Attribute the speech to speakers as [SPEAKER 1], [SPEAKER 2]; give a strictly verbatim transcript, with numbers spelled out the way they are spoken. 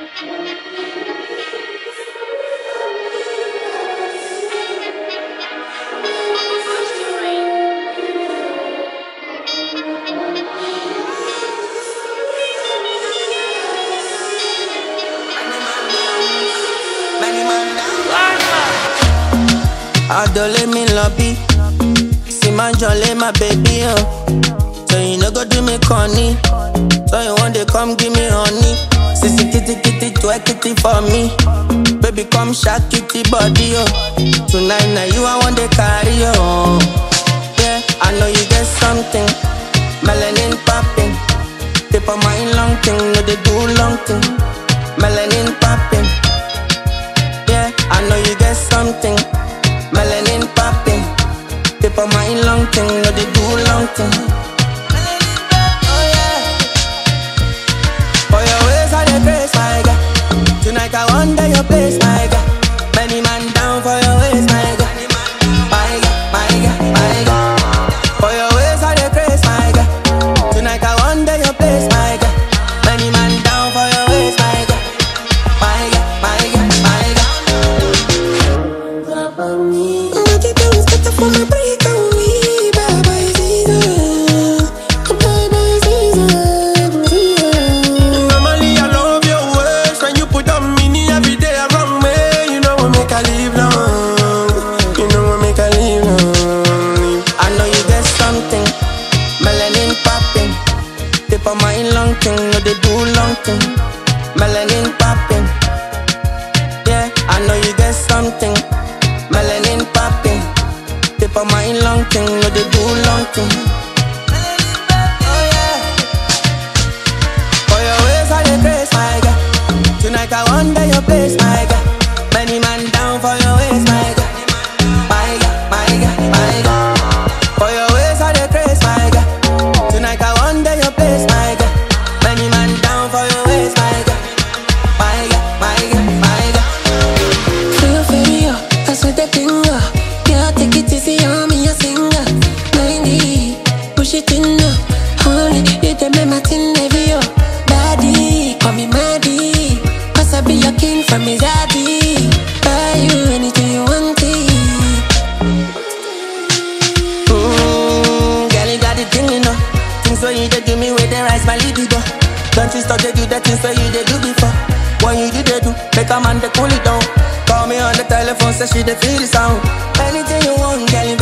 [SPEAKER 1] Adole me lobby, see my jolly my baby oh. So you no go do me corny, so you want to come give me honey. Sissy kitty kitty twerk kitty for me, baby come shake kitty body oh. Tonight now you I want to carry oh. Yeah, I know you get something, melanin popping. Paper mind long thing, no they do long thing, melanin popping. Yeah, I know you get something. Melanin popping, paper mind long thing, no they do long thing. Oh yeah, for your ways I dey grace, my girl. Tonight I wonder your place, my girl. Many man down for your ways, my girl. My girl, my girl, my girl. For your ways I dey grace, my girl. Tonight I wonder your place, my girl. Many man down for your ways, my girl. My girl, my girl, my girl. Paper mind long thing, no they do long thing, melanin popping. Yeah, I know you get something, melanin popping. Paper mind long thing, no they do long thing. Oh yeah, for your ways I dey grace, my girl. Tonight I wonder your place, my girl. Many man down for your ways, my girl. My girl, my girl, my girl. For your ways I dey grace, my girl. Tonight I wonder your place, my girl. Many man down for your ways, my girl. My girl, my girl, my girl.
[SPEAKER 2] Feel inferior, that's what they think of. Yeah, take it easy on me, a singer. ninety, push it in now. Only you them make my tin heavy, oh. Daddy, call me Maddie. Cause I be your king from his daddy. Buy you anything you want it.
[SPEAKER 1] Mmm, girl, you got the thing, you know. Things where you dey do me, where they rise my libido. Don't you stop, they do the things where you dey do before. When you do, they do, make a man they cool it down. Call me on the telephone, say she dey feel the sound. Anything you want, girl, you